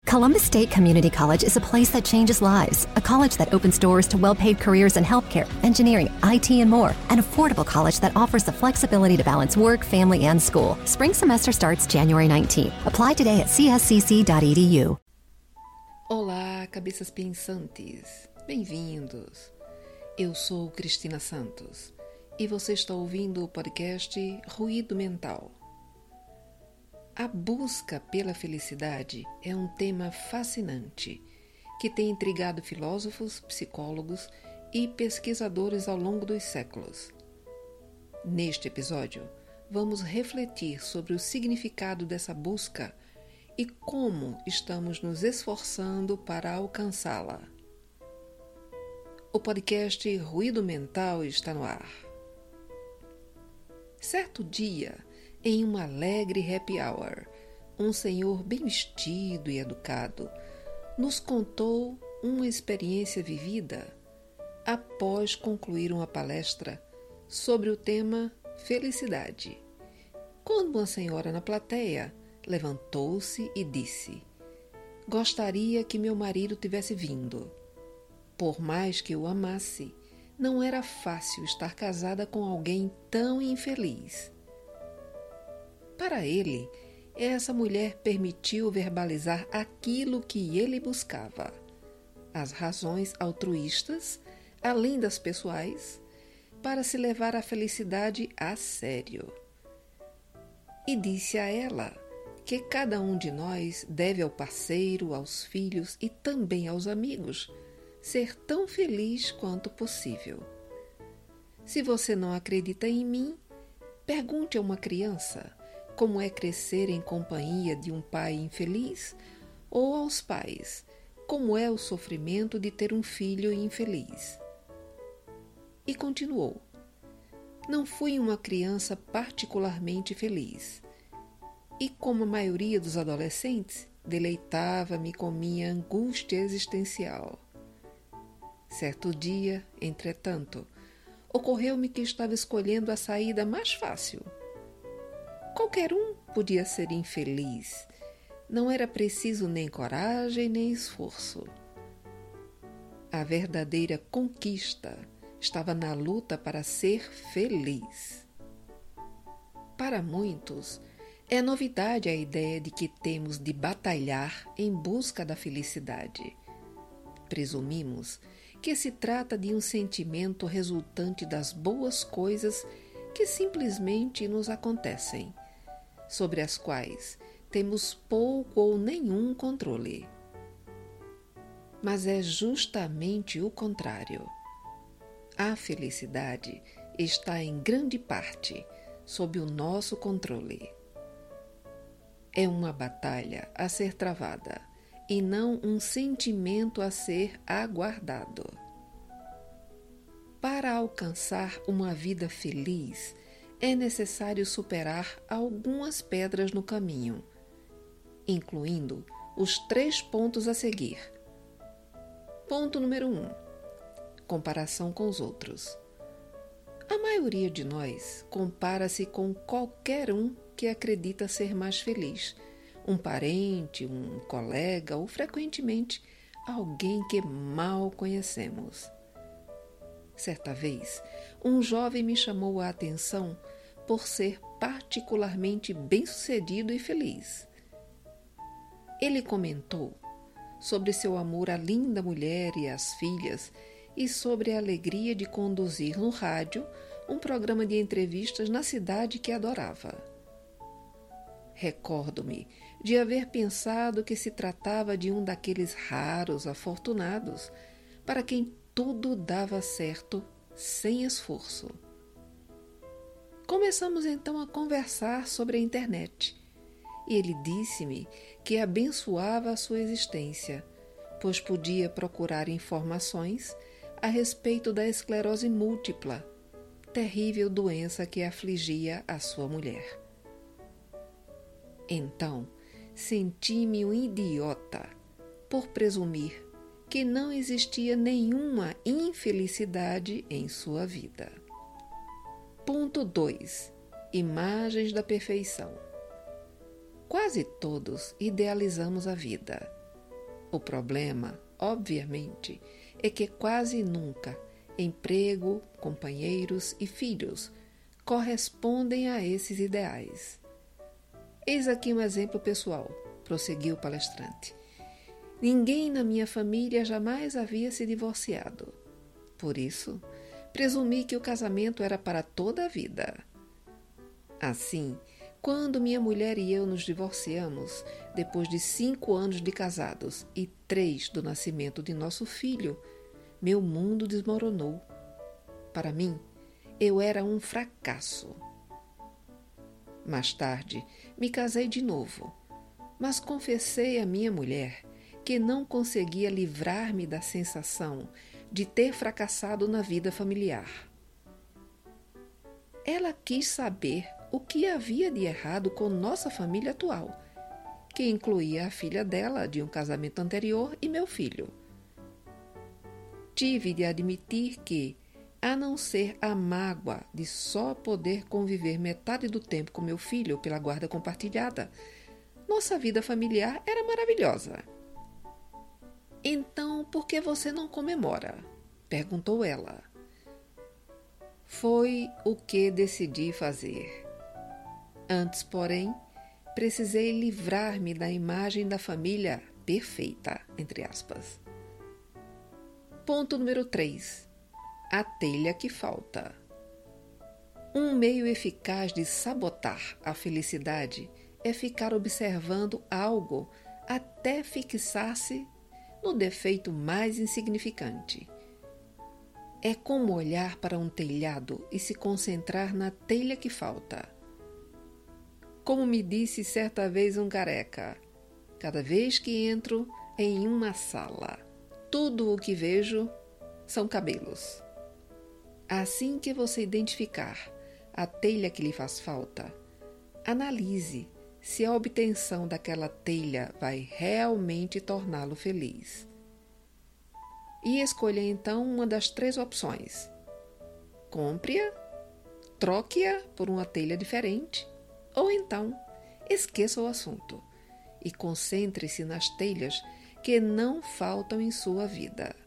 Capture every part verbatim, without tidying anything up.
Columbus State Community College is a place that changes lives, a college that opens doors to well-paid careers in healthcare, engineering, I T, and more, an affordable college that offers the flexibility to balance work, family, and school. Spring semester starts January nineteenth. Apply today at c s c c dot e d u. Olá, cabeças pensantes. Bem-vindos. Eu sou Cristina Santos e você está ouvindo o podcast Ruído Mental. A busca pela felicidade é um tema fascinante que tem intrigado filósofos, psicólogos e pesquisadores ao longo dos séculos. Neste episódio, vamos refletir sobre o significado dessa busca e como estamos nos esforçando para alcançá-la. O podcast Ruído Mental está no ar. Certo dia, em uma alegre happy hour, um senhor bem vestido e educado nos contou uma experiência vivida após concluir uma palestra sobre o tema felicidade, quando uma senhora na plateia levantou-se e disse: "Gostaria que meu marido tivesse vindo. Por mais que eu amasse, não era fácil estar casada com alguém tão infeliz." Para ele, essa mulher permitiu verbalizar aquilo que ele buscava, as razões altruístas, além das pessoais, para se levar a felicidade a sério. E disse a ela que cada um de nós deve ao parceiro, aos filhos e também aos amigos ser tão feliz quanto possível. Se você não acredita em mim, pergunte a uma criança como é crescer em companhia de um pai infeliz, ou aos pais, como é o sofrimento de ter um filho infeliz. E continuou: "Não fui uma criança particularmente feliz, e como a maioria dos adolescentes, deleitava-me com minha angústia existencial. Certo dia, entretanto, ocorreu-me que estava escolhendo a saída mais fácil. Qualquer um podia ser infeliz. Não era preciso nem coragem nem esforço. A verdadeira conquista estava na luta para ser feliz." Para muitos, é novidade a ideia de que temos de batalhar em busca da felicidade. Presumimos que se trata de um sentimento resultante das boas coisas que simplesmente nos acontecem, sobre as quais temos pouco ou nenhum controle. Mas é justamente o contrário. A felicidade está em grande parte sob o nosso controle. É uma batalha a ser travada e não um sentimento a ser aguardado. Para alcançar uma vida feliz, é necessário superar algumas pedras no caminho, incluindo os três pontos a seguir. Ponto número um. Comparação com os outros. A maioria de nós compara-se com qualquer um que acredita ser mais feliz, um parente, um colega ou, frequentemente, alguém que mal conhecemos. Certa vez, um jovem me chamou a atenção por ser particularmente bem-sucedido e feliz. Ele comentou sobre seu amor à linda mulher e às filhas e sobre a alegria de conduzir no rádio um programa de entrevistas na cidade que adorava. Recordo-me de haver pensado que se tratava de um daqueles raros afortunados para quem tudo dava certo sem esforço. Começamos então a conversar sobre a internet e ele disse-me que abençoava a sua existência, pois podia procurar informações a respeito da esclerose múltipla, terrível doença que afligia a sua mulher. Então, senti-me um idiota por presumir que não existia nenhuma infelicidade em sua vida. Ponto dois. Imagens da perfeição. Quase todos idealizamos a vida, O problema, obviamente, é que quase nunca emprego, companheiros e filhos correspondem a esses ideais. Eis aqui um exemplo pessoal, prosseguiu o palestrante. Ninguém na minha família jamais havia se divorciado. Por isso, presumi que o casamento era para toda a vida. Assim, quando minha mulher e eu nos divorciamos, depois de cinco anos de casados e três do nascimento de nosso filho, meu mundo desmoronou. Para mim, eu era um fracasso. Mais tarde, me casei de novo, mas confessei à minha mulher que não conseguia livrar-me da sensação de ter fracassado na vida familiar. Ela quis saber o que havia de errado com nossa família atual, que incluía a filha dela de um casamento anterior e meu filho. Tive de admitir que, a não ser a mágoa de só poder conviver metade do tempo com meu filho pela guarda compartilhada, nossa vida familiar era maravilhosa. Então, por que você não comemora? Perguntou ela. Foi o que decidi fazer. Antes, porém, precisei livrar-me da imagem da família perfeita, entre aspas. Ponto número três. A telha que falta. Um meio eficaz de sabotar a felicidade é ficar observando algo até fixar-se no defeito mais insignificante. É como olhar para um telhado e se concentrar na telha que falta. Como me disse certa vez um careca, cada vez que entro em uma sala, tudo o que vejo são cabelos. Assim que você identificar a telha que lhe faz falta, analise se a obtenção daquela telha vai realmente torná-lo feliz. E escolha então uma das três opções. Compre-a, troque-a por uma telha diferente, ou então esqueça o assunto e concentre-se nas telhas que não faltam em sua vida.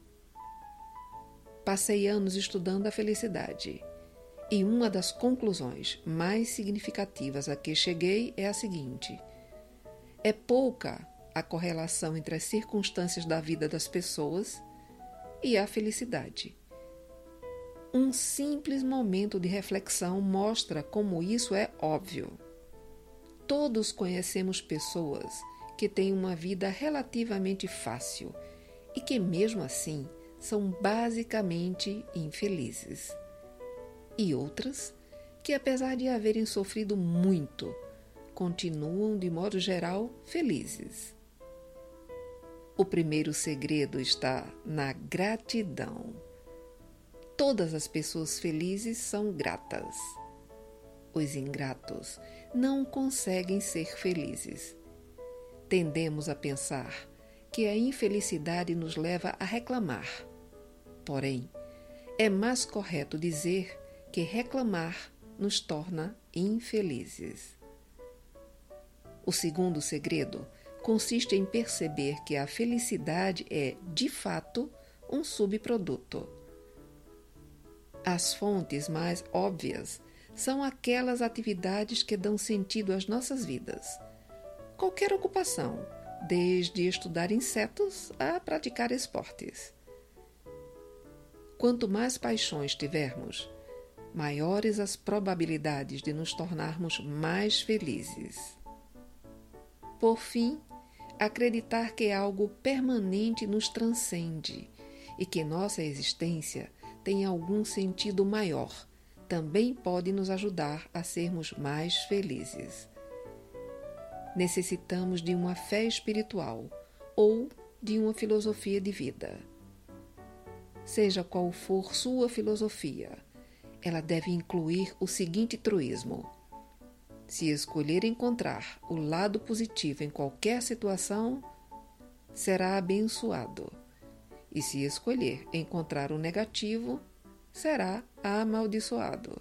Passei anos estudando a felicidade e uma das conclusões mais significativas a que cheguei é a seguinte: é pouca a correlação entre as circunstâncias da vida das pessoas e a felicidade. Um simples momento de reflexão mostra como isso é óbvio. Todos conhecemos pessoas que têm uma vida relativamente fácil e que, mesmo assim, são basicamente infelizes. E outras que, apesar de haverem sofrido muito, continuam, de modo geral, felizes. O primeiro segredo está na gratidão. Todas as pessoas felizes são gratas. Os ingratos não conseguem ser felizes. Tendemos a pensar que a infelicidade nos leva a reclamar. Porém, é mais correto dizer que reclamar nos torna infelizes. O segundo segredo consiste em perceber que a felicidade é, de fato, um subproduto. As fontes mais óbvias são aquelas atividades que dão sentido às nossas vidas. Qualquer ocupação, desde estudar insetos a praticar esportes. Quanto mais paixões tivermos, maiores as probabilidades de nos tornarmos mais felizes. Por fim, acreditar que algo permanente nos transcende e que nossa existência tem algum sentido maior também pode nos ajudar a sermos mais felizes. Necessitamos de uma fé espiritual ou de uma filosofia de vida. Seja qual for sua filosofia, ela deve incluir o seguinte truísmo: se escolher encontrar o lado positivo em qualquer situação, será abençoado. E se escolher encontrar o negativo, será amaldiçoado.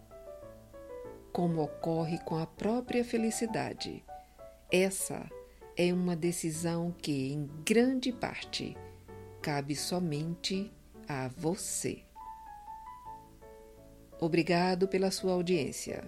Como ocorre com a própria felicidade, essa é uma decisão que, em grande parte, cabe somente a você. Obrigado pela sua audiência.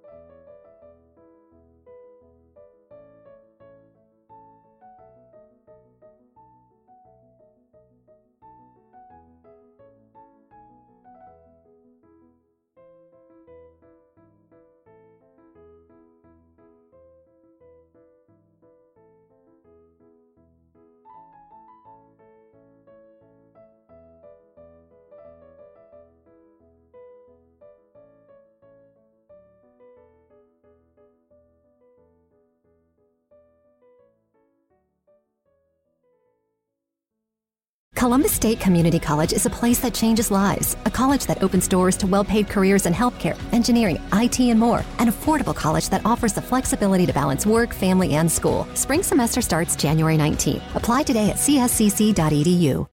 Columbus State Community College is a place that changes lives, a college that opens doors to well-paid careers in healthcare, engineering, I T, and more, an affordable college that offers the flexibility to balance work, family, and school. Spring semester starts January nineteenth. Apply today at c s c c dot e d u.